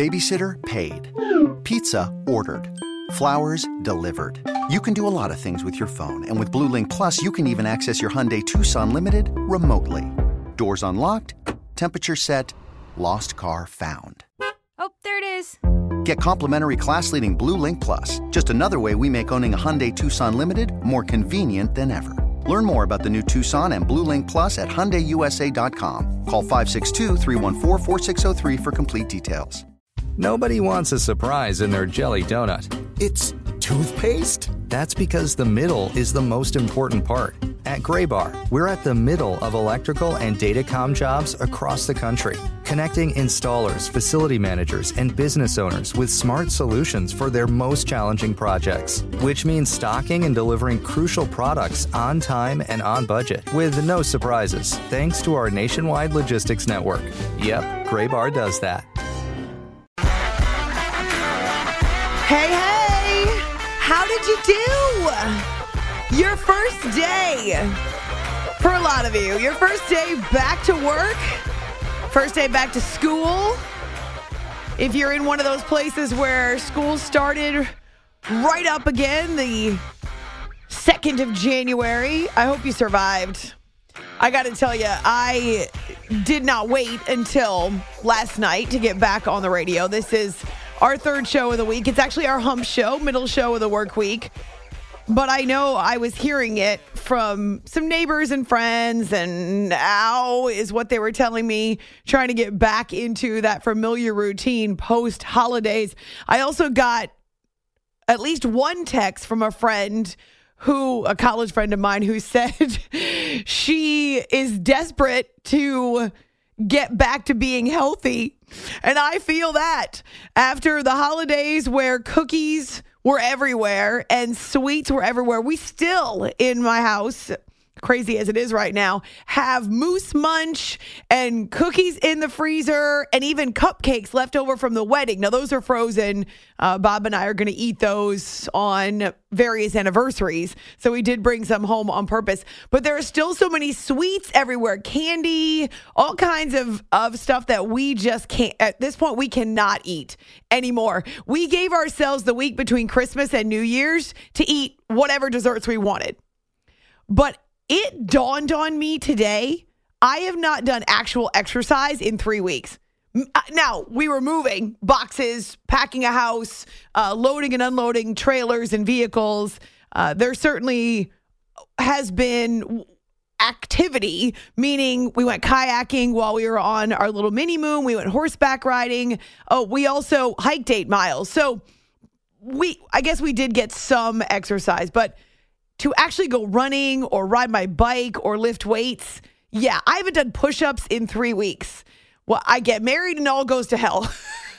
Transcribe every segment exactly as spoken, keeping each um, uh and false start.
Babysitter, paid. Pizza, ordered. Flowers, delivered. You can do a lot of things with your phone, and with Blue Link Plus, you can even access your Hyundai Tucson Limited remotely. Doors unlocked, temperature set, lost car found. Oh, there it is. Get complimentary class-leading Blue Link Plus, just another way we make owning a Hyundai Tucson Limited more convenient than ever. Learn more about the new Tucson and Blue Link Plus at Hyundai U S A dot com. Call five six two, three one four, four six zero three for complete details. Nobody wants a surprise in their jelly donut. It's toothpaste? That's because the middle is the most important part. At Graybar, we're at the middle of electrical and datacom jobs across the country, connecting installers, facility managers, and business owners with smart solutions for their most challenging projects, which means stocking and delivering crucial products on time and on budget with no surprises, thanks to our nationwide logistics network. Yep, Graybar does that. Hey, hey! How did you do? Your first day, for a lot of you, your first day back to work, first day back to school. If you're in one of those places where school started right up again, the second of January, I hope you survived. I got to tell you, I did not wait until last night to get back on the radio. This is our third show of the week. It's actually our hump show, middle show of the work week. But I know I was hearing it from some neighbors and friends, and now is what they were telling me, trying to get back into that familiar routine post-holidays. I also got at least one text from a friend who, a college friend of mine, who said she is desperate to get back to being healthy. And I feel that after the holidays where cookies were everywhere and sweets were everywhere, we still, in my house, crazy as it is right now, have Moose Munch and cookies in the freezer and even cupcakes left over from the wedding. Now, those are frozen. Uh, Bob and I are going to eat those on various anniversaries. So we did bring some home on purpose. But there are still so many sweets everywhere, candy, all kinds of, of stuff that we just can't, at this point, we cannot eat anymore. We gave ourselves the week between Christmas and New Year's to eat whatever desserts we wanted. But it dawned on me today, I have not done actual exercise in three weeks. Now, we were moving boxes, packing a house, uh, loading and unloading trailers and vehicles. Uh, there certainly has been activity, meaning we went kayaking while we were on our little mini moon. We went horseback riding. Oh, we also hiked eight miles. So we, I guess we did get some exercise, but to actually go running or ride my bike or lift weights, yeah, I haven't done push-ups in three weeks. Well, I get married and all goes to hell.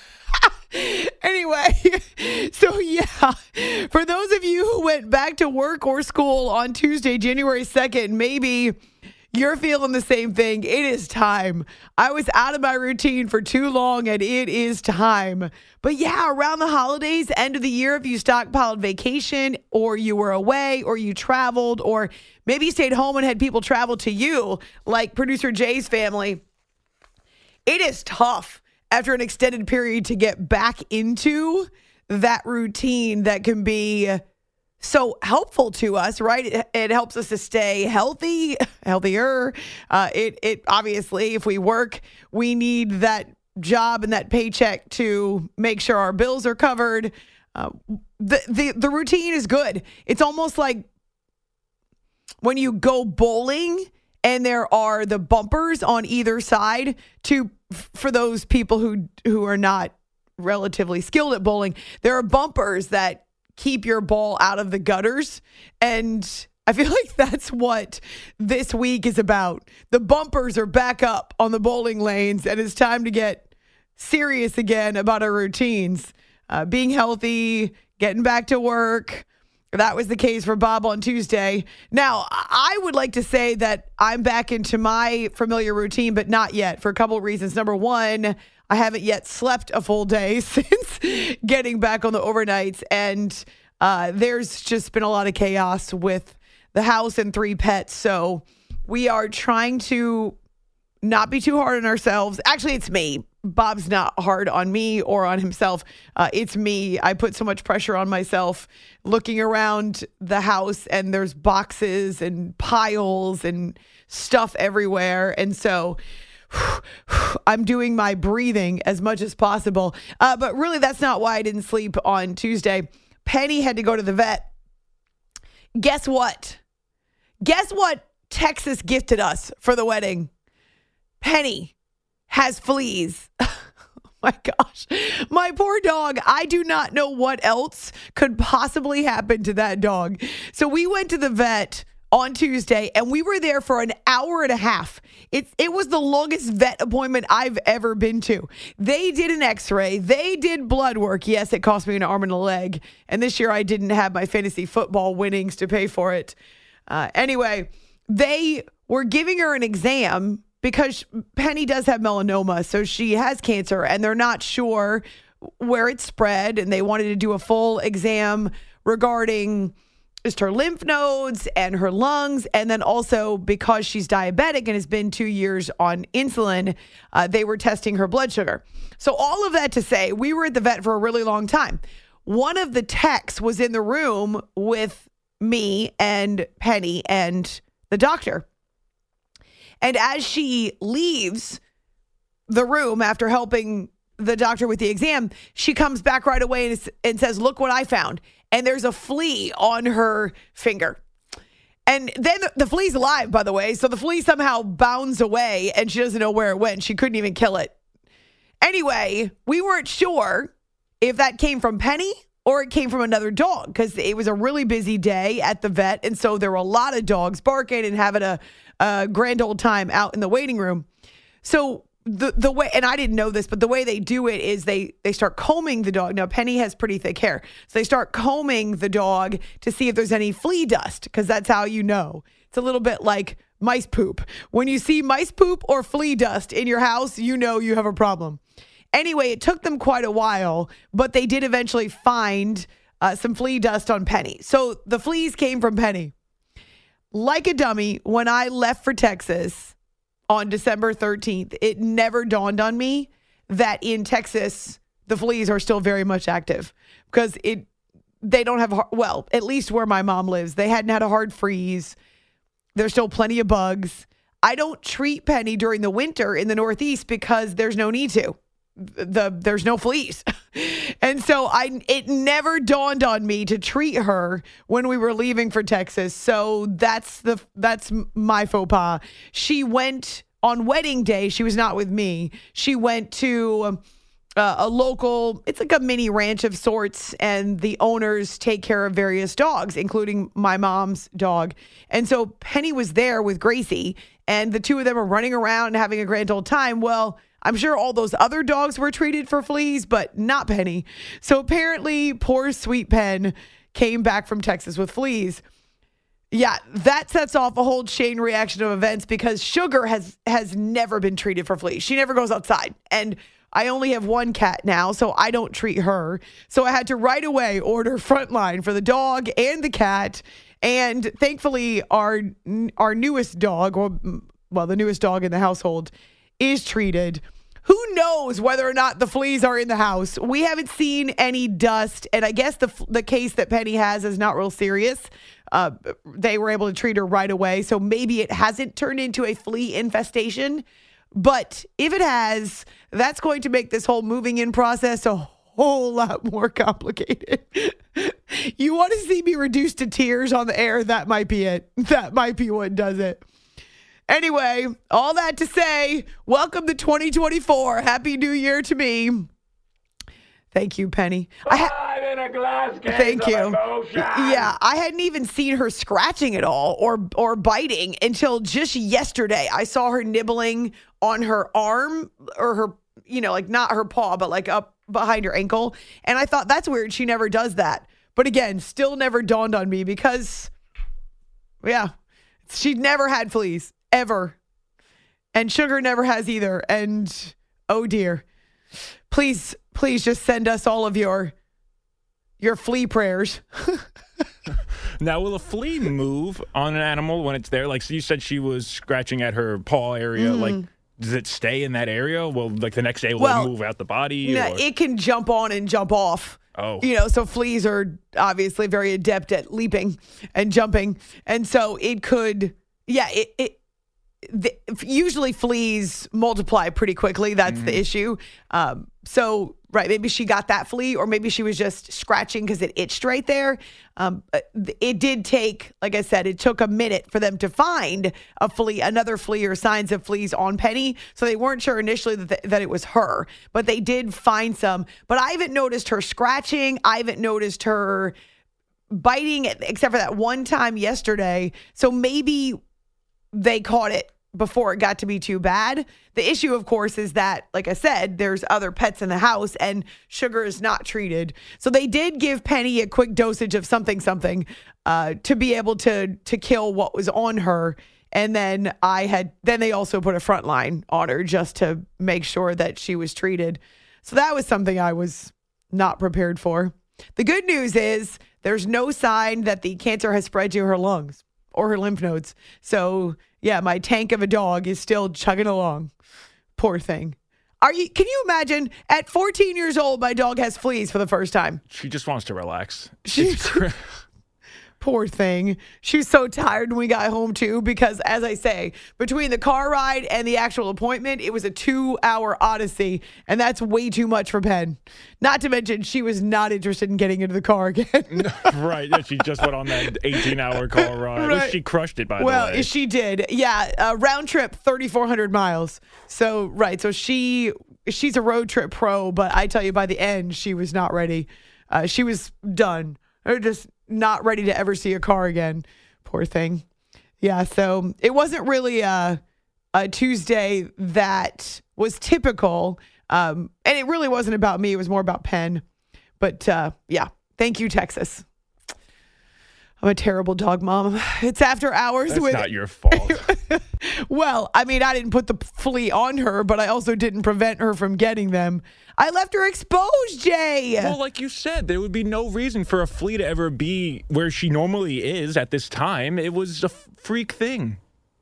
Anyway, so yeah, for those of you who went back to work or school on Tuesday, January second, maybe you're feeling the same thing. It is time. I was out of my routine for too long, and it is time. But yeah, around the holidays, end of the year, if you stockpiled vacation or you were away or you traveled or maybe you stayed home and had people travel to you, like producer Jay's family, it is tough after an extended period to get back into that routine that can be so helpful to us, right? It, it helps us to stay healthy, healthier. Uh, it, it obviously, if we work, we need that job and that paycheck to make sure our bills are covered. Uh, the, the, the routine is good. It's almost like when you go bowling and there are the bumpers on either side to, for those people who, who are not relatively skilled at bowling, there are bumpers that keep your ball out of the gutters. And I feel like that's what this week is about. The bumpers are back up on the bowling lanes, and it's time to get serious again about our routines. Uh, being healthy, getting back to work. That was the case for Bob on Tuesday. Now, I would like to say that I'm back into my familiar routine, but not yet, for a couple of reasons. Number one, I haven't yet slept a full day since getting back on the overnights. And uh, there's just been a lot of chaos with the house and three pets. So we are trying to not be too hard on ourselves. Actually, it's me. Bob's not hard on me or on himself. Uh, it's me. I put so much pressure on myself looking around the house, and there's boxes and piles and stuff everywhere. And so I'm doing my breathing as much as possible. Uh, but really, that's not why I didn't sleep on Tuesday. Penny had to go to the vet. Guess what? Guess what Texas gifted us for the wedding? Penny has fleas. Oh my gosh. My poor dog. I do not know what else could possibly happen to that dog. So we went to the vet on Tuesday, and we were there for an hour and a half. It, it was the longest vet appointment I've ever been to. They did an x-ray. They did blood work. Yes, it cost me an arm and a leg. And this year I didn't have my fantasy football winnings to pay for it. Uh, anyway, they were giving her an exam because Penny does have melanoma, so she has cancer, and they're not sure where it spread, and they wanted to do a full exam regarding just her lymph nodes and her lungs, and then also because she's diabetic and has been two years on insulin, uh, they were testing her blood sugar. So all of that to say, we were at the vet for a really long time. One of the techs was in the room with me and Penny and the doctor. And as she leaves the room after helping the doctor with the exam, she comes back right away and, and says, "Look what I found." And there's a flea on her finger. And then the, the flea's alive, by the way. So the flea somehow bounds away and she doesn't know where it went. She couldn't even kill it. Anyway, we weren't sure if that came from Penny or it came from another dog, because it was a really busy day at the vet. And so there were a lot of dogs barking and having a, a grand old time out in the waiting room. So the the way, and I didn't know this, but the way they do it is they, they start combing the dog. Now, Penny has pretty thick hair. So they start combing the dog to see if there's any flea dust, because that's how you know. It's a little bit like mice poop. When you see mice poop or flea dust in your house, you know you have a problem. Anyway, it took them quite a while, but they did eventually find uh, some flea dust on Penny. So the fleas came from Penny. Like a dummy, when I left for Texas on December thirteenth, it never dawned on me that in Texas, the fleas are still very much active, because it they don't have, well, at least where my mom lives, they hadn't had a hard freeze. There's still plenty of bugs. I don't treat Penny during the winter in the Northeast because there's no need to. The there's no fleas. And so I it never dawned on me to treat her when we were leaving for Texas. So that's the that's my faux pas. She went on wedding day. She was not with me. She went to uh, a local, it's like a mini ranch of sorts, and the owners take care of various dogs, including my mom's dog. And so Penny was there with Gracie, and the two of them are running around and having a grand old time. Well, I'm sure all those other dogs were treated for fleas, but not Penny. So apparently, poor sweet Pen came back from Texas with fleas. Yeah, that sets off a whole chain reaction of events, because Sugar has has never been treated for fleas. She never goes outside. And I only have one cat now, so I don't treat her. So I had to right away order Frontline for the dog and the cat. And thankfully, our our newest dog, or well, the newest dog in the household, is treated. Who knows whether or not the fleas are in the house? We haven't seen any dust, and I guess the the case that Penny has is not real serious. Uh, they were able to treat her right away, so maybe it hasn't turned into a flea infestation. But if it has, that's going to make this whole moving in process a whole lot more complicated. You want to see me reduced to tears on the air? That might be it. That might be what does it. Anyway, all that to say, welcome to twenty twenty-four. Happy New Year to me. Thank you, Penny. I ha- in a glass case Thank you. Emotion. Yeah, I hadn't even seen her scratching at all or or biting until just yesterday. I saw her nibbling on her arm, or her, you know, like not her paw, but like up behind her ankle. And I thought, that's weird. She never does that. But again, still never dawned on me because, yeah, she'd never had fleas. Ever. And Sugar never has either. And oh dear. Please, please just send us all of your your flea prayers. Now, will a flea move on an animal when it's there? Like, so you said she was scratching at her paw area. Mm. Like, does it stay in that area? Well, like the next day, will Well, it move out the body? No, or? it can jump on and jump off. Oh. You know, so fleas are obviously very adept at leaping and jumping. And so it could, yeah, it, it the, usually fleas multiply pretty quickly. That's mm. the issue. Um, so, right, maybe she got that flea, or maybe she was just scratching because it itched right there. Um, it did take, like I said, it took a minute for them to find a flea, another flea or signs of fleas on Penny. So they weren't sure initially that, th- that it was her, but they did find some. But I haven't noticed her scratching. I haven't noticed her biting, except for that one time yesterday. So maybe they caught it before it got to be too bad. The issue, of course, is that, like I said, there's other pets in the house and Sugar is not treated. So they did give Penny a quick dosage of something, something uh, to be able to to kill what was on her. And then I had, then they also put a front line on her just to make sure that she was treated. So that was something I was not prepared for. The good news is there's no sign that the cancer has spread to her lungs or her lymph nodes. So yeah, my tank of a dog is still chugging along. Poor thing. Are you? Can you imagine? At fourteen years old, my dog has fleas for the first time. She just wants to relax. She, poor thing. She was so tired when we got home, too, because, as I say, between the car ride and the actual appointment, it was a two-hour odyssey, and that's way too much for Penn. Not to mention, she was not interested in getting into the car again. Right. Yeah, she just went on that eighteen-hour car ride. Right. She crushed it, by well, the way. she did. Yeah, uh, round trip, thirty-four hundred miles. So, right. So she she's a road trip pro, but I tell you, by the end, she was not ready. Uh, she was done. Or just not ready to ever see a car again. Poor thing. Yeah, so it wasn't really a, a Tuesday that was typical. Um, and it really wasn't about me. It was more about Penn. But uh, yeah, thank you, Texas. I'm a terrible dog mom. It's after hours. That's with, not your fault. Well, I mean, I didn't put the flea on her, but I also didn't prevent her from getting them. I left her exposed, Jay. Well, like you said, there would be no reason for a flea to ever be where she normally is at this time. It was a freak thing.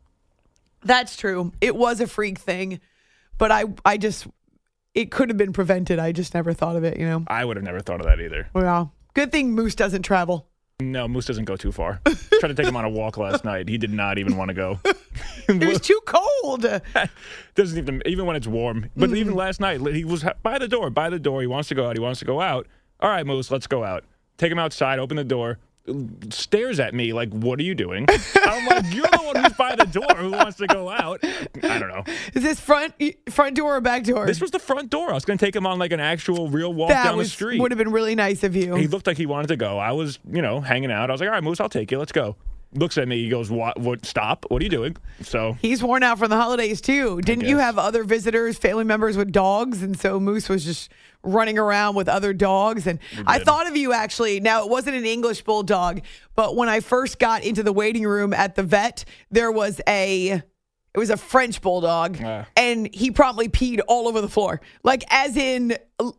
That's true. It was a freak thing, but I, I just, it could have been prevented. I just never thought of it, you know? I would have never thought of that either. Well, good thing Moose doesn't travel. No, Moose doesn't go too far. Tried to take him on a walk last night. He did not even want to go. It was too cold. Doesn't even, even when it's warm. But mm. even last night, he was by the door, by the door. He wants to go out. He wants to go out. All right, Moose, let's go out. Take him outside, open the door. Stares at me like, what are you doing? I'm like, you're the one who's by the door who wants to go out. I don't know. Is this front front door or back door? This was the front door. I was going to take him on like an actual real walk that down was, the street. Would have been really nice of you. He looked like he wanted to go. I was, you know, hanging out. I was like, all right, Moose, I'll take you. Let's go. Looks at me. He goes, what? What? Stop. What are you doing? So he's worn out from the holidays, too. Didn't you have other visitors, family members with dogs? And so Moose was just running around with other dogs. And I thought of you, actually. Now, it wasn't an English bulldog, but when I first got into the waiting room at the vet, there was a... It was a French bulldog, uh. and he promptly peed all over the floor. Like, as in,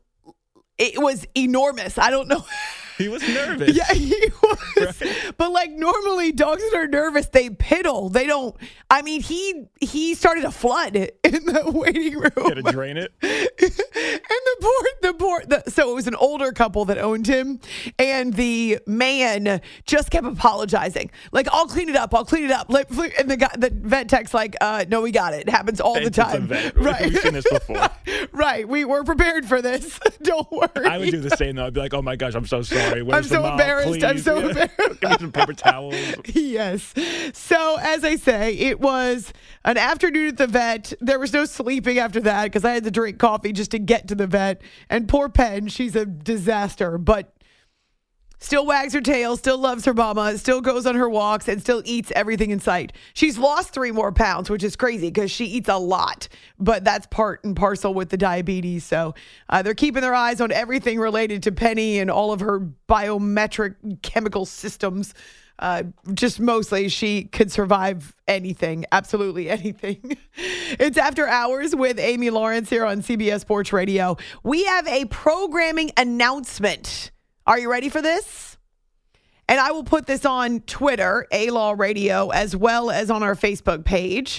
it was enormous. I don't know. He was nervous. Yeah, he was. Right. But like normally dogs that are nervous, they piddle. They don't. I mean, he he started a flood in the waiting room. You had to drain it. And the poor, the poor, the, so it was an older couple that owned him. And the man just kept apologizing. Like, I'll clean it up. I'll clean it up. And the guy, the vet tech's like, uh, no, we got it. It happens all Vet, the time. Vet. Right. We've seen this before. Right. We were prepared for this. Don't worry. I would do the same, though. I'd be like, oh, my gosh, I'm so sorry. Where's I'm so mom, embarrassed. please? I'm so yeah. embarrassed. Give me some paper towels. Yes. So, as I say, it was an afternoon at the vet. There was no sleeping after that because I had to drink coffee just to get to the vet. And poor Penn, she's a disaster, but still wags her tail, still loves her mama, still goes on her walks, and still eats everything in sight. She's lost three more pounds, which is crazy because she eats a lot, but that's part and parcel with the diabetes. So uh, they're keeping their eyes on everything related to Penny and all of her biometric chemical systems. Uh, just mostly she could survive anything, absolutely anything. It's After Hours with Amy Lawrence here on C B S Sports Radio. We have a programming announcement. Are you ready for this? And I will put this on Twitter, A-Law Radio, as well as on our Facebook page.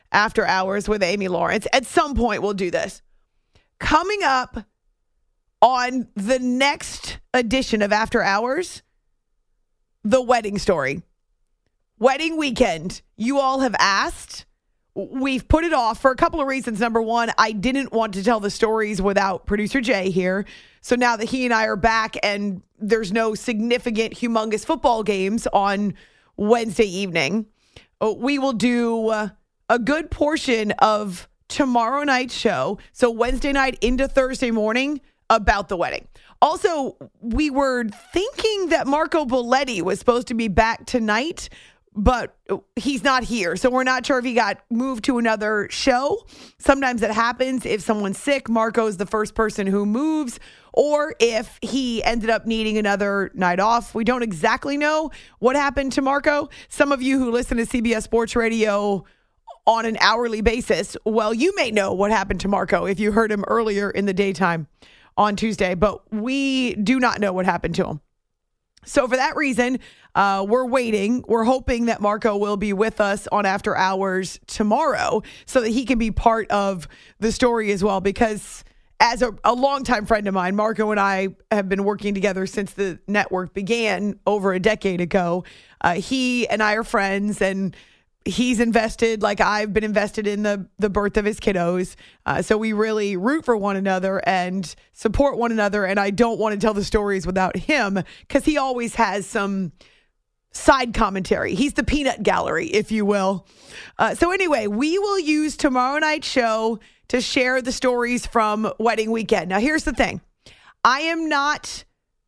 After Hours with Amy Lawrence. At some point, we'll do this. Coming up on the next edition of After Hours, the wedding story. Wedding weekend. You all have asked. We've put it off for a couple of reasons. Number one, I didn't want to tell the stories without producer Jay here. So now that he and I are back and there's no significant, humongous football games on Wednesday evening, we will do a good portion of tomorrow night's show, so Wednesday night into Thursday morning, about the wedding. Also, we were thinking that Marco Belletti was supposed to be back tonight, but he's not here. So we're not sure if he got moved to another show. Sometimes it happens. If someone's sick, Marco's the first person who moves, or if he ended up needing another night off. We don't exactly know what happened to Marco. Some of you who listen to C B S Sports Radio on an hourly basis, well, you may know what happened to Marco if you heard him earlier in the daytime on Tuesday, but we do not know what happened to him. So for that reason, uh, we're waiting. We're hoping that Marco will be with us on After Hours tomorrow so that he can be part of the story as well. Because as a, a longtime friend of mine, Marco and I have been working together since the network began over a decade ago. Uh, he and I are friends, and he's invested like I've been invested in the, the birth of his kiddos. Uh, so we really root for one another and support one another. And I don't want to tell the stories without him because he always has some side commentary. He's the peanut gallery, if you will. Uh, so anyway, we will use tomorrow night's show to share the stories from wedding weekend. Now, here's the thing. I am not...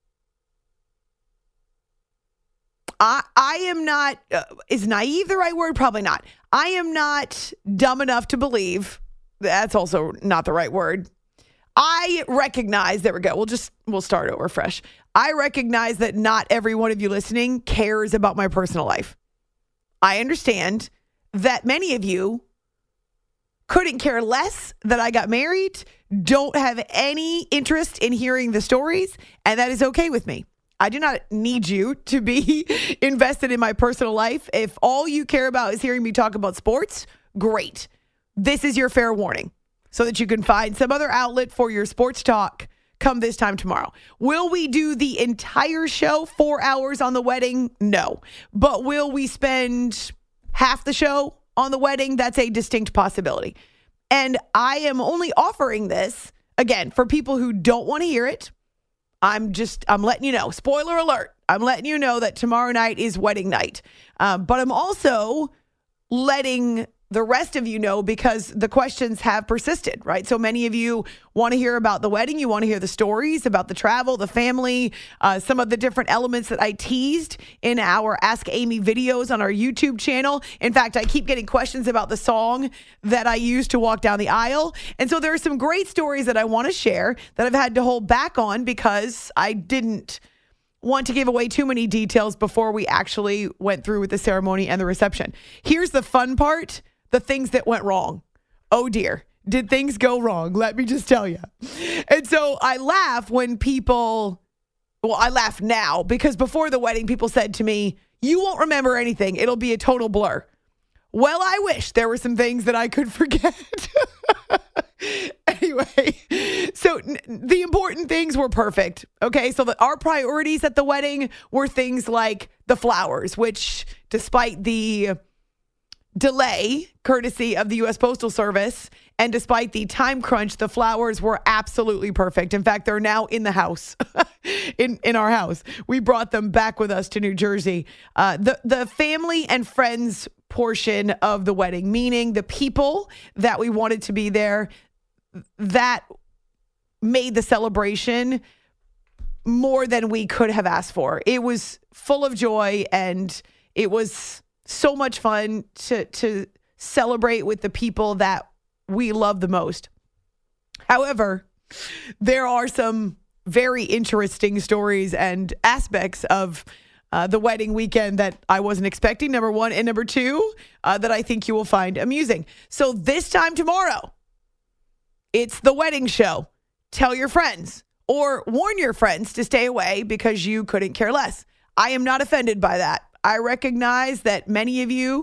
I, I am not, uh, is naive the right word? Probably not. I am not dumb enough to believe, that's also not the right word. I recognize, there we go, we'll just, we'll start over fresh. I recognize that not every one of you listening cares about my personal life. I understand that many of you couldn't care less that I got married, don't have any interest in hearing the stories, and that is okay with me. I do not need you to be invested in my personal life. If all you care about is hearing me talk about sports, great. This is your fair warning so that you can find some other outlet for your sports talk come this time tomorrow. Will we do the entire show, four hours on the wedding? No. But will we spend half the show on the wedding? That's a distinct possibility. And I am only offering this, again, for people who don't want to hear it. I'm just, I'm letting you know, spoiler alert, I'm letting you know that tomorrow night is wedding night. Um, but I'm also letting the rest of you know because the questions have persisted, right? So many of you want to hear about the wedding. You want to hear the stories about the travel, the family, uh, some of the different elements that I teased in our Ask Amy videos on our YouTube channel. In fact, I keep getting questions about the song that I used to walk down the aisle. And so there are some great stories that I want to share that I've had to hold back on because I didn't want to give away too many details before we actually went through with the ceremony and the reception. Here's the fun part. The things that went wrong. Oh dear. Did things go wrong? Let me just tell you. And so I laugh when people, well, I laugh now because before the wedding, people said to me, you won't remember anything. It'll be a total blur. Well, I wish there were some things that I could forget. Anyway, so n- the important things were perfect. Okay, so the, our priorities at the wedding were things like the flowers, which despite the delay, courtesy of the U S Postal Service, and despite the time crunch, the flowers were absolutely perfect. In fact, they're now in the house, in, in our house. We brought them back with us to New Jersey. Uh, the, the family and friends portion of the wedding, meaning the people that we wanted to be there, that made the celebration more than we could have asked for. It was full of joy, and it was so much fun to to celebrate with the people that we love the most. However, there are some very interesting stories and aspects of uh, the wedding weekend that I wasn't expecting, number one. And number two, uh, that I think you will find amusing. So this time tomorrow, it's the wedding show. Tell your friends or warn your friends to stay away because you couldn't care less. I am not offended by that. I recognize that many of you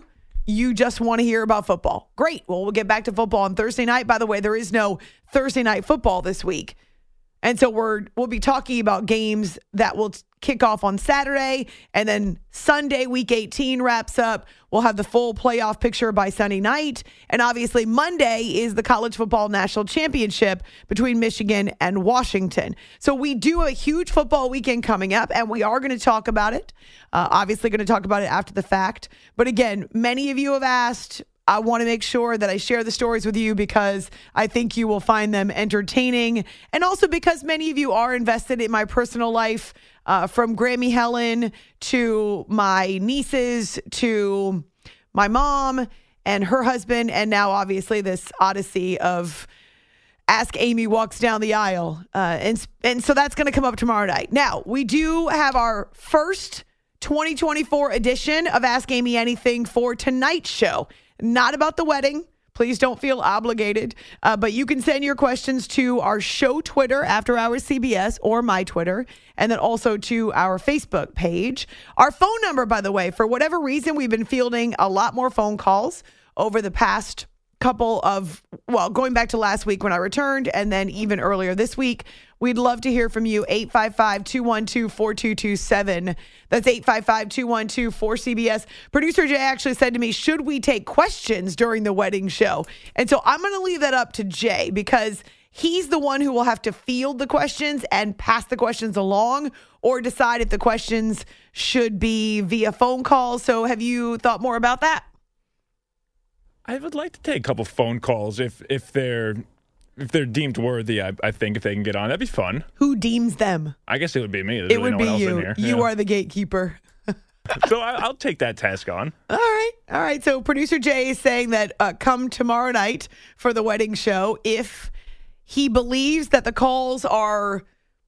you just want to hear about football. Great. Well, we'll get back to football on Thursday night. By the way, there is no Thursday night football this week. And so we're, we'll be talking about games that will t- kick off on Saturday. And then Sunday, week eighteen wraps up. We'll have the full playoff picture by Sunday night. And obviously Monday is the College Football National Championship between Michigan and Washington. So we do have a huge football weekend coming up, and we are going to talk about it. Uh, obviously going to talk about it after the fact. But again, many of you have asked, I want to make sure that I share the stories with you because I think you will find them entertaining. And also because many of you are invested in my personal life, uh, from Grammy Helen to my nieces to my mom and her husband. And now obviously this odyssey of Ask Amy Walks Down the Aisle. Uh, and, and so that's going to come up tomorrow night. Now, we do have our first twenty twenty-four edition of Ask Amy Anything for tonight's show. Not about the wedding. Please don't feel obligated. Uh, but you can send your questions to our show Twitter, After Hours C B S, or my Twitter, and then also to our Facebook page. Our phone number, by the way, for whatever reason, we've been fielding a lot more phone calls over the past couple of, well, going back to last week when I returned, and then even earlier this week. We'd love to hear from you. eight five five, two one two, four two two seven. That's eight five five, two one two, four C B S. Producer Jay actually said to me, should we take questions during the wedding show? And so I'm going to leave that up to Jay because he's the one who will have to field the questions and pass the questions along or decide if the questions should be via phone call. So have you thought more about that? I would like to take a couple phone calls if if they're if they're deemed worthy. I, I think if they can get on, that'd be fun. Who deems them? I guess it would be me. There's it really would no be one else you. in here. You Yeah. are the gatekeeper. So I, I'll take that task on. All right. All right. So producer Jay is saying that uh, come tomorrow night for the wedding show if he believes that the calls are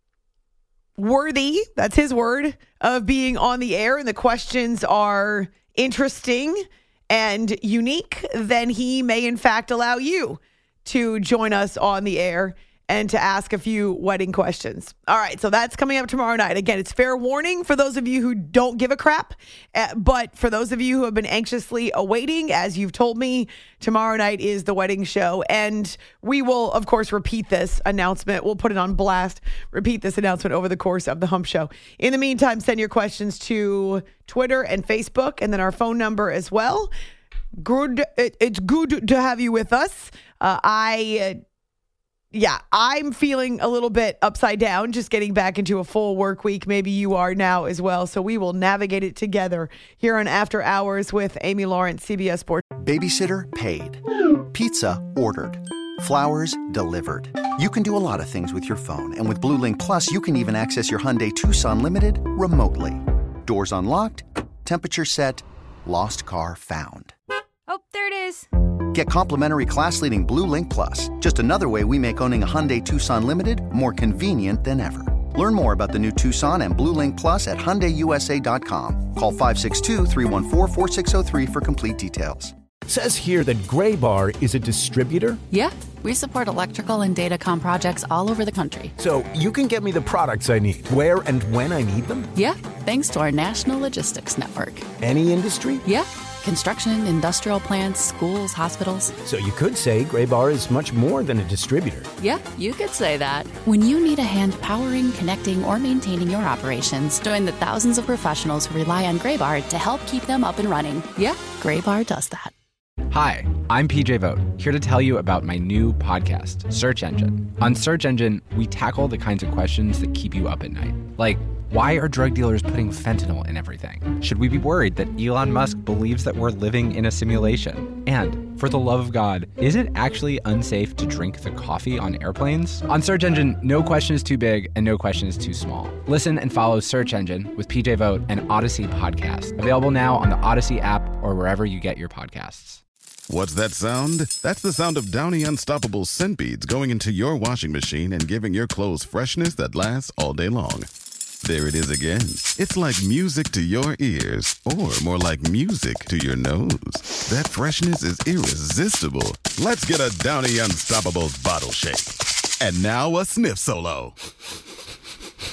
worthy, that's his word, of being on the air and the questions are interesting and unique, then he may in fact allow you to join us on the air and to ask a few wedding questions. All right, so that's coming up tomorrow night. Again, it's fair warning for those of you who don't give a crap, uh, but for those of you who have been anxiously awaiting, as you've told me, tomorrow night is the wedding show. And we will, of course, repeat this announcement. We'll put it on blast, repeat this announcement over the course of the Hump Show. In the meantime, send your questions to Twitter and Facebook, and then our phone number as well. Good, it, it's good to have you with us. Uh, I... Uh, Yeah, I'm feeling a little bit upside down, just getting back into a full work week. Maybe you are now as well. So we will navigate it together here on After Hours with Amy Lawrence, C B S Sports. Babysitter paid. Pizza ordered. Flowers delivered. You can do a lot of things with your phone. And with Blue Link Plus, you can even access your Hyundai Tucson Limited remotely. Doors unlocked, temperature set, lost car found. Oh, there it is. Get complimentary class-leading Blue Link Plus, just another way we make owning a Hyundai Tucson Limited more convenient than ever. Learn more about the new Tucson and Blue Link Plus at Hyundai U S A dot com. Call five six two, three one four, four six zero three for complete details. Says here that Gray Bar is a distributor. Yeah, we support electrical and datacom projects all over the country. So you can get me the products I need, where and when I need them? Yeah, thanks to our national logistics network. Any industry? Yeah. Construction, industrial plants, schools, hospitals. So you could say Gray Bar is much more than a distributor. Yeah, you could say that. When you need a hand powering, connecting, or maintaining your operations, join the thousands of professionals who rely on Gray Bar to help keep them up and running. Yeah, Gray Bar does that. Hi, I'm P J Vogt, here to tell you about my new podcast, Search Engine. On Search Engine, we tackle the kinds of questions that keep you up at night. Like, why are drug dealers putting fentanyl in everything? Should we be worried that Elon Musk believes that we're living in a simulation? And, for the love of God, is it actually unsafe to drink the coffee on airplanes? On Search Engine, no question is too big and no question is too small. Listen and follow Search Engine with P J Vogt and Odyssey Podcast. Available now on the Odyssey app or wherever you get your podcasts. What's that sound? That's the sound of Downy Unstoppable scent beads going into your washing machine and giving your clothes freshness that lasts all day long. There it is again. It's like music to your ears, or more like music to your nose. That freshness is irresistible. Let's get a Downy Unstoppables bottle shake. And now a sniff solo.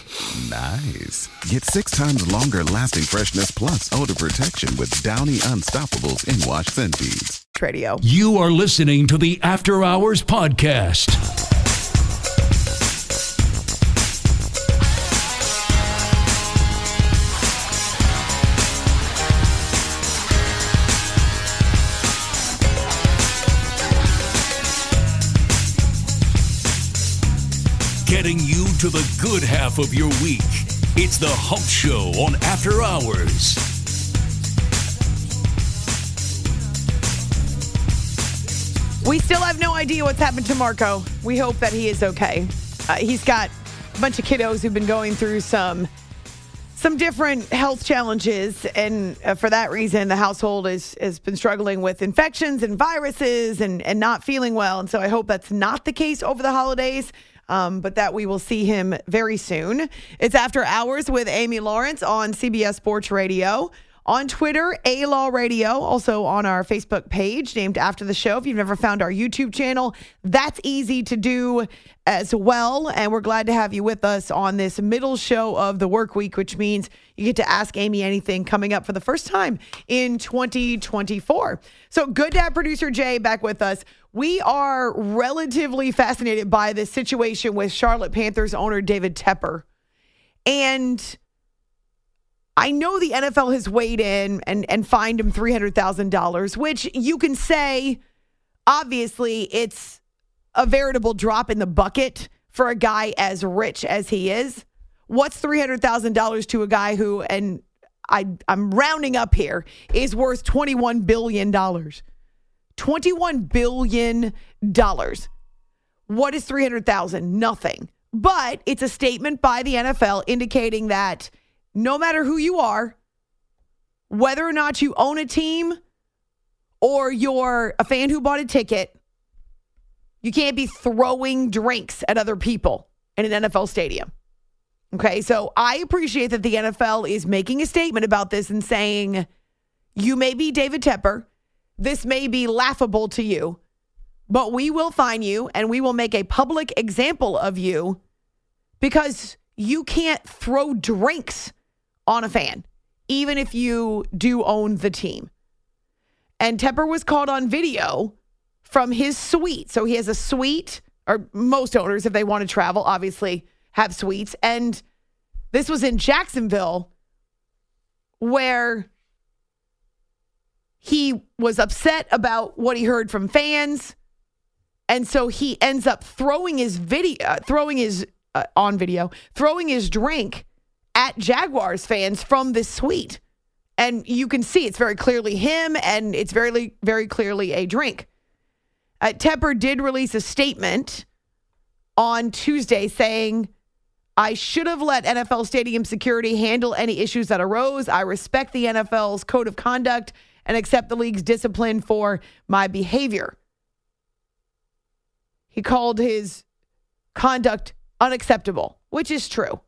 Nice. Get six times longer lasting freshness plus odor protection with Downy Unstoppables in Wash Scented. Radio. You are listening to the After Hours Podcast. Getting you to the good half of your week. It's the Hump Show on After Hours. We still have no idea what's happened to Marco. We hope that he is okay. Uh, he's got a bunch of kiddos who've been going through some some different health challenges, and uh, for that reason, the household is, has been struggling with infections and viruses and, and not feeling well. And so I hope that's not the case over the holidays. Um, but that we will see him very soon. It's After Hours with Amy Lawrence on C B S Sports Radio. On Twitter, A-Law Radio, also on our Facebook page named after the show. If you've never found our YouTube channel, that's easy to do as well. And we're glad to have you with us on this middle show of the work week, which means you get to ask Amy anything coming up for the first time in twenty twenty-four. So good to have producer Jay back with us. We are relatively fascinated by this situation with Charlotte Panthers owner David Tepper. And I know the N F L has weighed in and, and fined him three hundred thousand dollars, which you can say, obviously, it's a veritable drop in the bucket for a guy as rich as he is. What's three hundred thousand dollars to a guy who, and I, I'm rounding up here, is worth twenty-one billion dollars? twenty-one billion dollars. What is three hundred thousand dollars? Nothing. But it's a statement by the N F L indicating that no matter who you are, whether or not you own a team or you're a fan who bought a ticket, you can't be throwing drinks at other people in an N F L stadium. Okay, so I appreciate that the N F L is making a statement about this and saying, you may be David Tepper, this may be laughable to you, but we will fine you and we will make a public example of you because you can't throw drinks on a fan, even if you do own the team. And Tepper was caught on video from his suite. So he has a suite, or most owners, if they want to travel, obviously have suites. And this was in Jacksonville, where he was upset about what he heard from fans. And so he ends up throwing his video, uh, throwing his, uh, on video, throwing his drink at Jaguars fans from this suite. And you can see it's very clearly him, and it's very, very clearly a drink. Uh, Tepper did release a statement on Tuesday saying, I should have let N F L stadium security handle any issues that arose. I respect the N F L's code of conduct and accept the league's discipline for my behavior. He called his conduct unacceptable, which is true.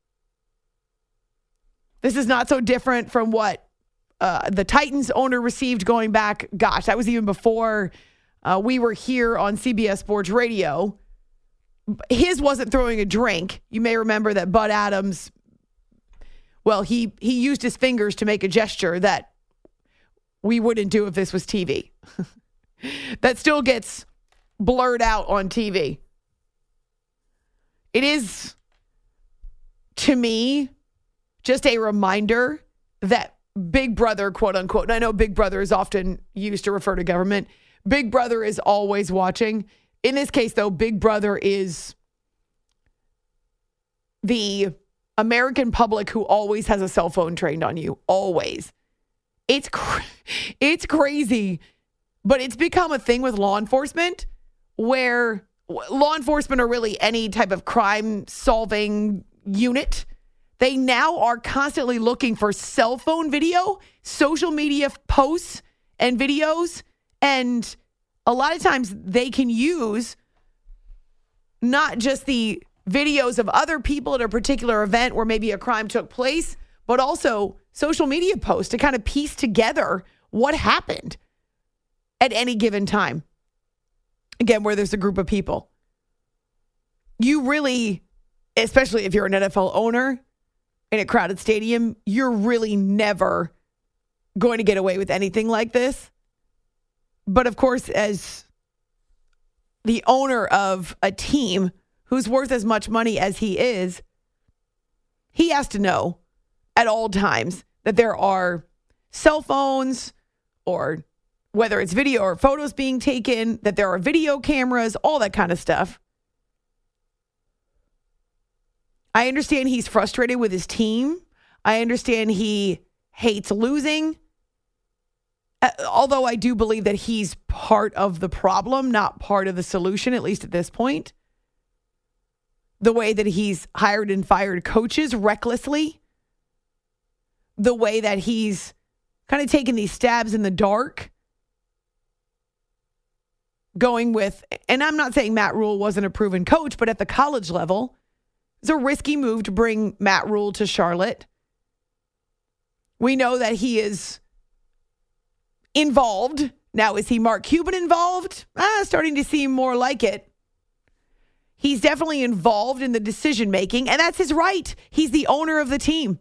This is not so different from what uh, the Titans owner received going back. Gosh, that was even before uh, we were here on C B S Sports Radio. His wasn't throwing a drink. You may remember that Bud Adams, well, he, he used his fingers to make a gesture that we wouldn't do if this was T V. That still gets blurred out on T V. It is, to me, just a reminder that Big Brother, quote unquote, and I know Big Brother is often used to refer to government. Big Brother is always watching. In this case, though, Big Brother is the American public who always has a cell phone trained on you. Always. It's cr- it's crazy, but it's become a thing with law enforcement where law enforcement are really any type of crime-solving unit. They now are constantly looking for cell phone video, social media posts and videos, and a lot of times they can use not just the videos of other people at a particular event where maybe a crime took place, but also social media posts to kind of piece together what happened at any given time. Again, where there's a group of people. You really, especially if you're an N F L owner, in a crowded stadium, you're really never going to get away with anything like this. But of course, as the owner of a team who's worth as much money as he is, he has to know at all times that there are cell phones, or whether it's video or photos being taken, that there are video cameras, all that kind of stuff. I understand he's frustrated with his team. I understand he hates losing. Uh, although I do believe that he's part of the problem, not part of the solution, at least at this point. The way that he's hired and fired coaches recklessly. The way that he's kind of taken these stabs in the dark. Going with, and I'm not saying Matt Rule wasn't a proven coach, but at the college level, it's a risky move to bring Matt Rule to Charlotte. We know that he is involved. Now, is he Mark Cuban involved? Ah, starting to seem more like it. He's definitely involved in the decision making, and that's his right. He's the owner of the team.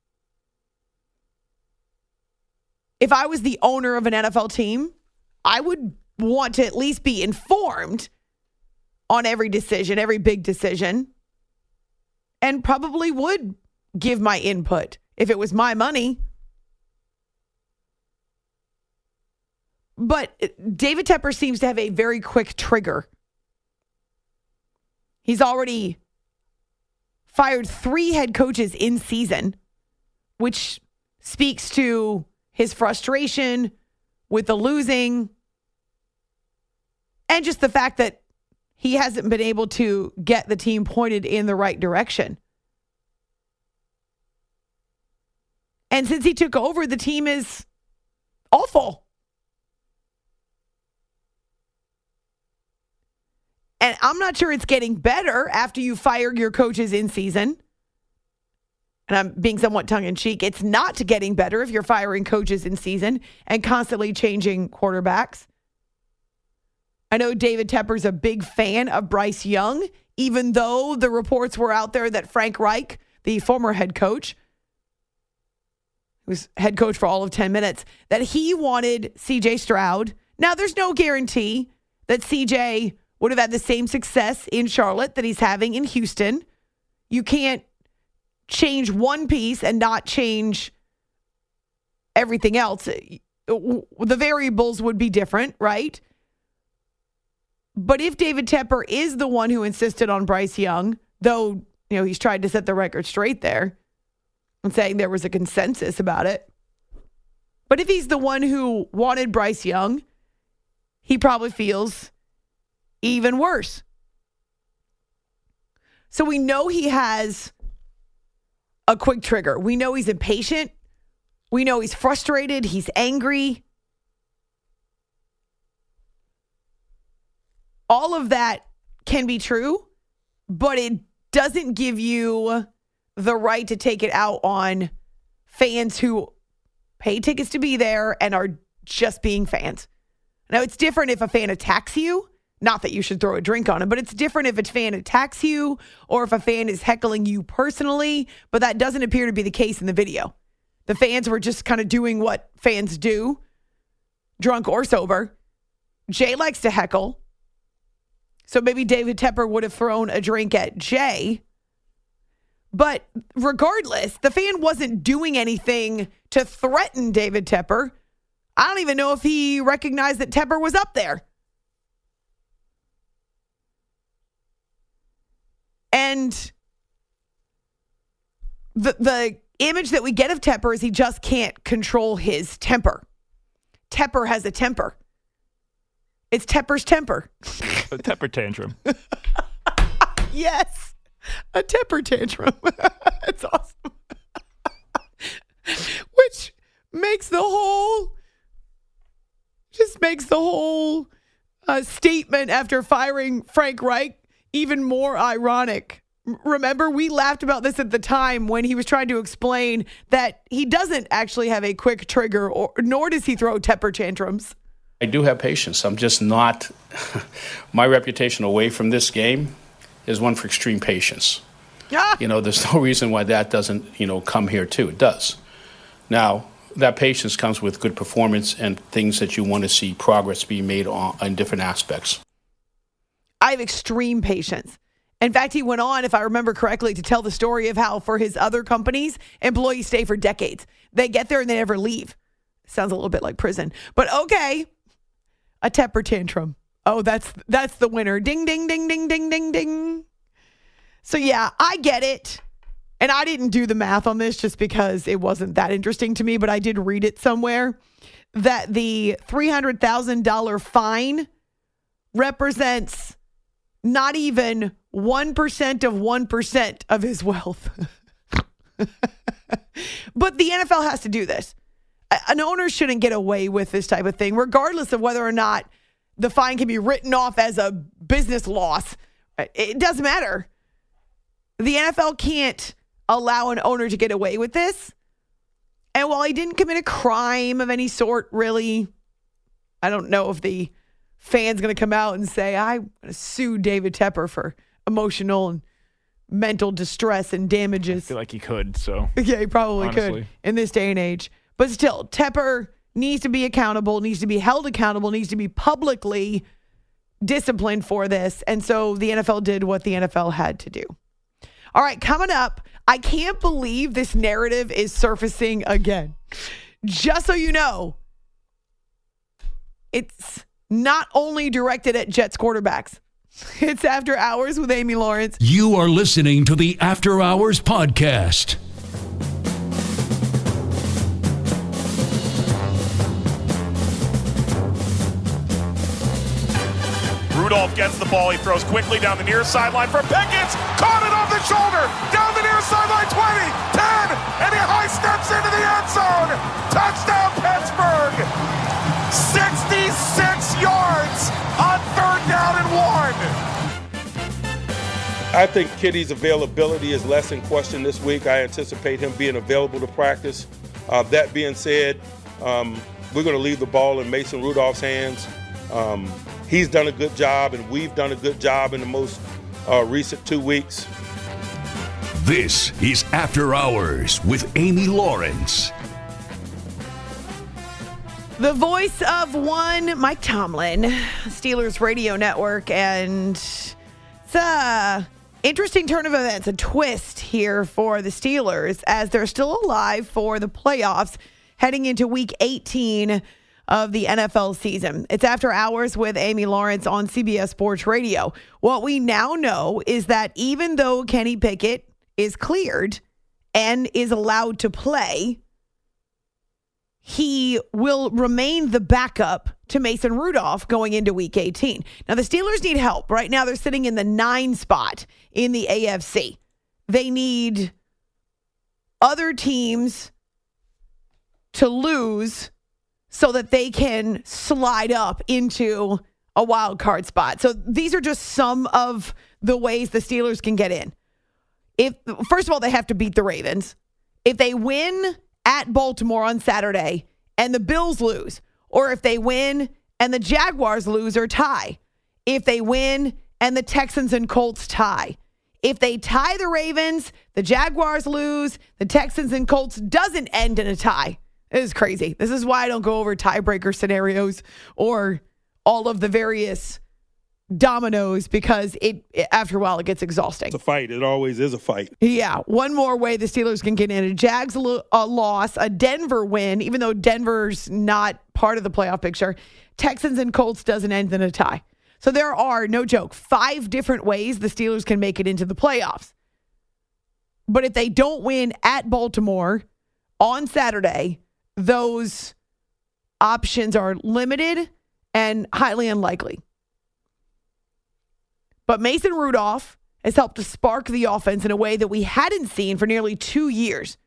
If I was the owner of an N F L team, I would want to at least be informed on every decision, every big decision, and probably would give my input if it was my money. But David Tepper seems to have a very quick trigger. He's already fired three head coaches in season, which speaks to his frustration with the losing and just the fact that he hasn't been able to get the team pointed in the right direction. And since he took over, the team is awful. And I'm not sure it's getting better after you fire your coaches in season. And I'm being somewhat tongue-in-cheek. It's not getting better if you're firing coaches in season and constantly changing quarterbacks. I know David Tepper's a big fan of Bryce Young, even though the reports were out there that Frank Reich, the former head coach, who was head coach for all of ten minutes, that he wanted C J Stroud. Now, there's no guarantee that C J would have had the same success in Charlotte that he's having in Houston. You can't change one piece and not change everything else. The variables would be different, right? But if David Tepper is the one who insisted on Bryce Young, though, you know, he's tried to set the record straight there and saying there was a consensus about it. But if he's the one who wanted Bryce Young, he probably feels even worse. So we know he has a quick trigger. We know he's impatient. We know he's frustrated. He's angry. All of that can be true, but it doesn't give you the right to take it out on fans who pay tickets to be there and are just being fans. Now, it's different if a fan attacks you. Not that you should throw a drink on him, but it's different if a fan attacks you or if a fan is heckling you personally, but that doesn't appear to be the case in the video. The fans were just kind of doing what fans do, drunk or sober. Jay likes to heckle. So maybe David Tepper would have thrown a drink at Jay. But regardless, the fan wasn't doing anything to threaten David Tepper. I don't even know if he recognized that Tepper was up there. And the the image that we get of Tepper is he just can't control his temper. Tepper has a temper. It's Tepper's temper. A Tepper tantrum. Yes. A Tepper tantrum. It's awesome. Which makes the whole, just makes the whole uh, statement after firing Frank Reich even more ironic. Remember, we laughed about this at the time when he was trying to explain that he doesn't actually have a quick trigger, or nor does he throw Tepper tantrums. I do have patience. I'm just not, my reputation away from this game is one for extreme patience. Ah. You know, there's no reason why that doesn't, you know, come here too. It does. Now, that patience comes with good performance and things that you want to see progress being made on in different aspects. I have extreme patience. In fact, he went on, if I remember correctly, to tell the story of how for his other companies, employees stay for decades. They get there and they never leave. Sounds a little bit like prison. But okay, a temper tantrum. Oh, that's that's the winner. Ding, ding, ding, ding, ding, ding, ding. So yeah, I get it. And I didn't do the math on this just because it wasn't that interesting to me, but I did read it somewhere that the three hundred thousand dollars fine represents not even one percent of one percent of his wealth. But the N F L has to do this. An owner shouldn't get away with this type of thing, regardless of whether or not the fine can be written off as a business loss. It doesn't matter. The N F L can't allow an owner to get away with this. And while he didn't commit a crime of any sort, really, I don't know if the fan's going to come out and say, I'm going to sue David Tepper for emotional and mental distress and damages. I feel like he could, so. Yeah, he probably honestly. could in this day and age. But still, Tepper needs to be accountable, needs to be held accountable, needs to be publicly disciplined for this. And so the N F L did what the N F L had to do. All right, coming up, I can't believe this narrative is surfacing again. Just so you know, it's not only directed at Jets quarterbacks. It's After Hours with Amy Lawrence. You are listening to the After Hours podcast. Rudolph gets the ball. He throws quickly down the near sideline for Pickens. Caught it off the shoulder. Down the near sideline, twenty, ten, and he high steps into the end zone. Touchdown, Pittsburgh. sixty-six yards on third down and one. I think Kitty's availability is less in question this week. I anticipate him being available to practice. Uh, that being said, um, we're going to leave the ball in Mason Rudolph's hands. Um, he's done a good job, and we've done a good job in the most uh, recent two weeks. This is After Hours with Amy Lawrence. The voice of one, Mike Tomlin, Steelers Radio Network, and it's a interesting turn of events, a twist here for the Steelers as they're still alive for the playoffs heading into week eighteen of the N F L season. It's After Hours with Amy Lawrence on C B S Sports Radio. What we now know is that even though Kenny Pickett is cleared and is allowed to play, he will remain the backup to Mason Rudolph going into week eighteen. Now, the Steelers need help. Right now, they're sitting in the nine spot in the A F C. They need other teams to lose so that they can slide up into a wild card spot. So these are just some of the ways the Steelers can get in. If first of all, they have to beat the Ravens. If they win at Baltimore on Saturday and the Bills lose, or if they win and the Jaguars lose or tie, if they win and the Texans and Colts tie, if they tie the Ravens, the Jaguars lose, the Texans and Colts doesn't end in a tie. It is crazy. This is why I don't go over tiebreaker scenarios or all of the various dominoes, because it, it after a while it gets exhausting. It's a fight. It always is a fight. Yeah. One more way the Steelers can get in: a Jags lo- a loss, a Denver win, even though Denver's not part of the playoff picture. Texans and Colts doesn't end in a tie. So there are, no joke, five different ways the Steelers can make it into the playoffs. But if they don't win at Baltimore on Saturday, those options are limited and highly unlikely. But Mason Rudolph has helped to spark the offense in a way that we hadn't seen for nearly two years.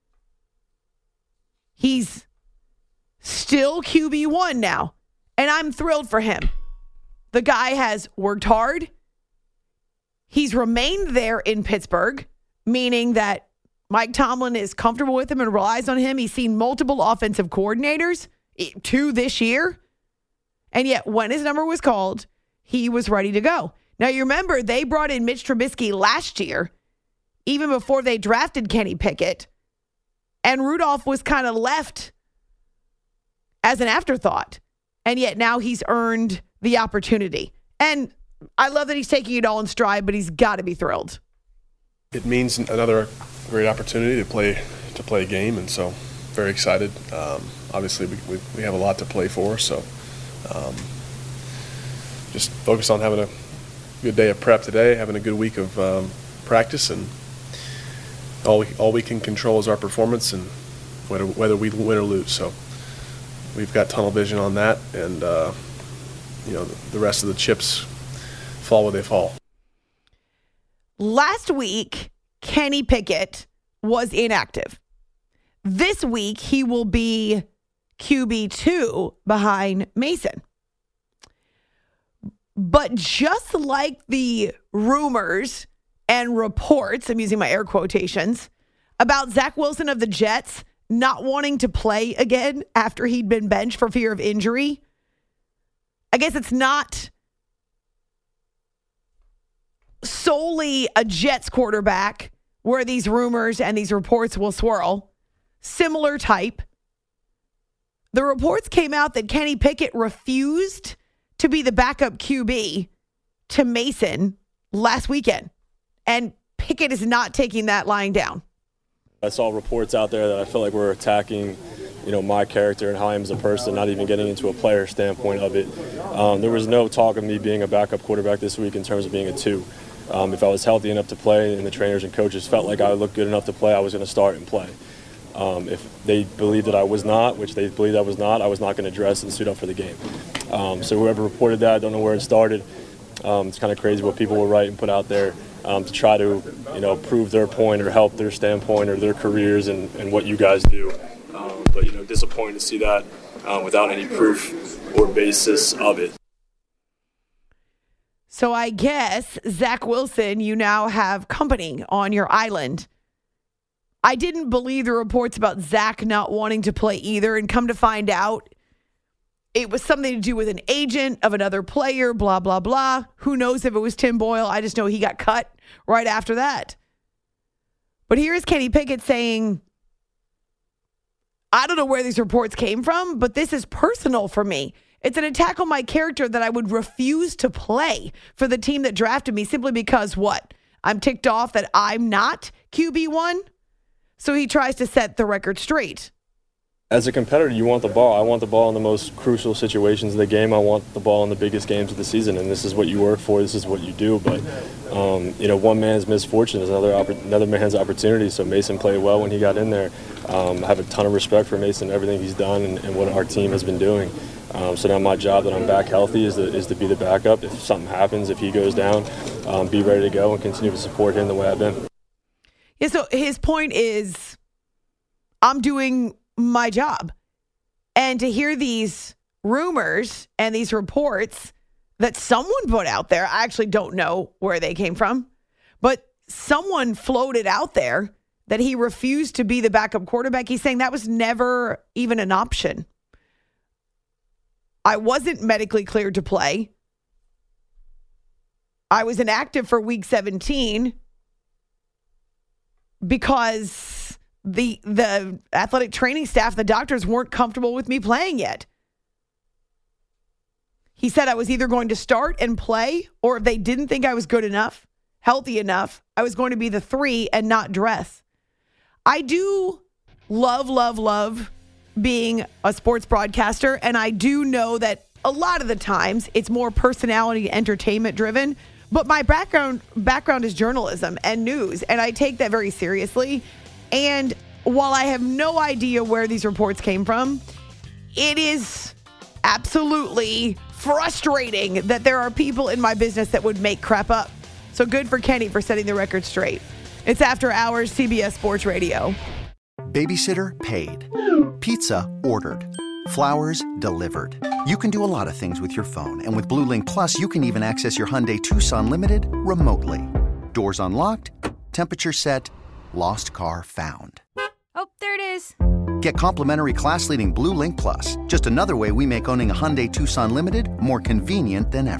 He's still Q B one now, and I'm thrilled for him. The guy has worked hard. He's remained there in Pittsburgh, meaning that Mike Tomlin is comfortable with him and relies on him. He's seen multiple offensive coordinators, two this year. And yet, when his number was called, he was ready to go. Now, you remember, they brought in Mitch Trubisky last year even before they drafted Kenny Pickett. And Rudolph was kind of left as an afterthought. And yet now he's earned the opportunity. And I love that he's taking it all in stride, but he's got to be thrilled. It means another great opportunity to play to play a game, and so very excited. Um, obviously, we, we we have a lot to play for, so um, just focus on having a good day of prep today, having a good week of um, practice, and all we all we can control is our performance and whether whether we win or lose. So we've got tunnel vision on that, and uh, you know the, the rest of the chips fall where they fall. Last week, Kenny Pickett was inactive. This week, he will be Q B two behind Mason. But just like the rumors and reports, I'm using my air quotations, about Zach Wilson of the Jets not wanting to play again after he'd been benched for fear of injury, I guess it's not solely a Jets quarterback where these rumors and these reports will swirl. Similar type. The reports came out that Kenny Pickett refused to be the backup Q B to Mason last weekend. And Pickett is not taking that lying down. I saw reports out there that I feel like we're attacking, you know, my character and how I am as a person, not even getting into a player standpoint of it. Um, there was no talk of me being a backup quarterback this week in terms of being a two. Um, if I was healthy enough to play and the trainers and coaches felt like I looked good enough to play, I was going to start and play. Um, if they believed that I was not, which they believed I was not, I was not going to dress and suit up for the game. Um, so whoever reported that, I don't know where it started. Um, it's kind of crazy what people will write and put out there um, to try to, you know, prove their point or help their standpoint or their careers and, and what you guys do. Um, but, you know, disappointing to see that um, without any proof or basis of it. So I guess, Zach Wilson, you now have company on your island. I didn't believe the reports about Zach not wanting to play either, and come to find out, it was something to do with an agent of another player, blah, blah, blah. Who knows if it was Tim Boyle? I just know he got cut right after that. But here's Kenny Pickett saying, I don't know where these reports came from, but this is personal for me. It's an attack on my character that I would refuse to play for the team that drafted me simply because what? I'm ticked off that I'm not Q B one? So he tries to set the record straight. As a competitor, you want the ball. I want the ball in the most crucial situations of the game. I want the ball in the biggest games of the season, and this is what you work for. This is what you do. But, um, you know, one man's misfortune is another oppor- another man's opportunity. So Mason played well when he got in there. Um, I have a ton of respect for Mason, everything he's done and, and what our team has been doing. Um, so now my job that I'm back healthy is to, is to be the backup. If something happens, if he goes down, um, be ready to go and continue to support him the way I've been. Yeah, so his point is, I'm doing my job. And to hear these rumors and these reports that someone put out there, I actually don't know where they came from, but someone floated out there that he refused to be the backup quarterback. He's saying that was never even an option. I wasn't medically cleared to play. I was inactive for week seventeen because the the athletic training staff, the doctors weren't comfortable with me playing yet. He said I was either going to start and play, or if they didn't think I was good enough, healthy enough, I was going to be the three and not dress. I do love, love, love being a sports broadcaster, and I do know that a lot of the times it's more personality entertainment driven, but my background background is journalism and news, and I take that very seriously. And while I have no idea where these reports came from, it is absolutely frustrating that there are people in my business that would make crap up. So good for Kenny for setting the record straight. It's After Hours, C B S Sports Radio. Babysitter paid. Pizza ordered. Flowers delivered. You can do a lot of things with your phone, and with Blue Link Plus, you can even access your Hyundai Tucson Limited remotely. Doors unlocked, temperature set, lost car found. Oh, there it is. Get complimentary class-leading Blue Link Plus, just another way we make owning a Hyundai Tucson Limited more convenient than ever.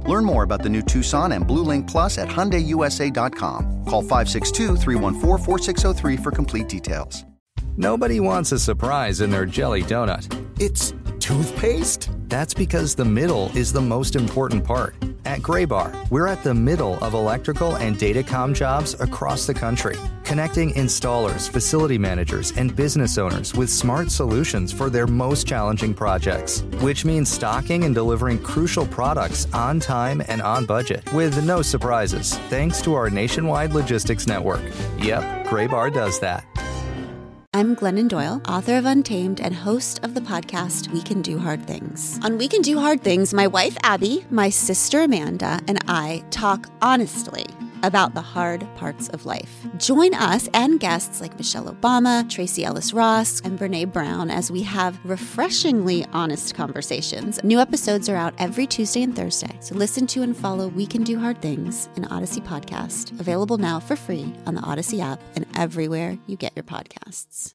Learn more about the new Tucson and Blue Link Plus at Hyundai U S A dot com. Call five six two, three one four, four six zero three for complete details. Nobody wants a surprise in their jelly donut. It's toothpaste? That's because the middle is the most important part. At Graybar, we're at the middle of electrical and datacom jobs across the country, connecting installers, facility managers, and business owners with smart solutions for their most challenging projects, which means stocking and delivering crucial products on time and on budget with no surprises, thanks to our nationwide logistics network. Yep, Graybar does that. I'm Glennon Doyle, author of Untamed and host of the podcast We Can Do Hard Things. On We Can Do Hard Things, my wife Abby, my sister Amanda, and I talk honestly about the hard parts of life. Join us and guests like Michelle Obama, Tracy Ellis Ross, and Brene Brown as we have refreshingly honest conversations. New episodes are out every Tuesday and Thursday, so listen to and follow We Can Do Hard Things, an Odyssey podcast, available now for free on the Odyssey app and everywhere you get your podcasts.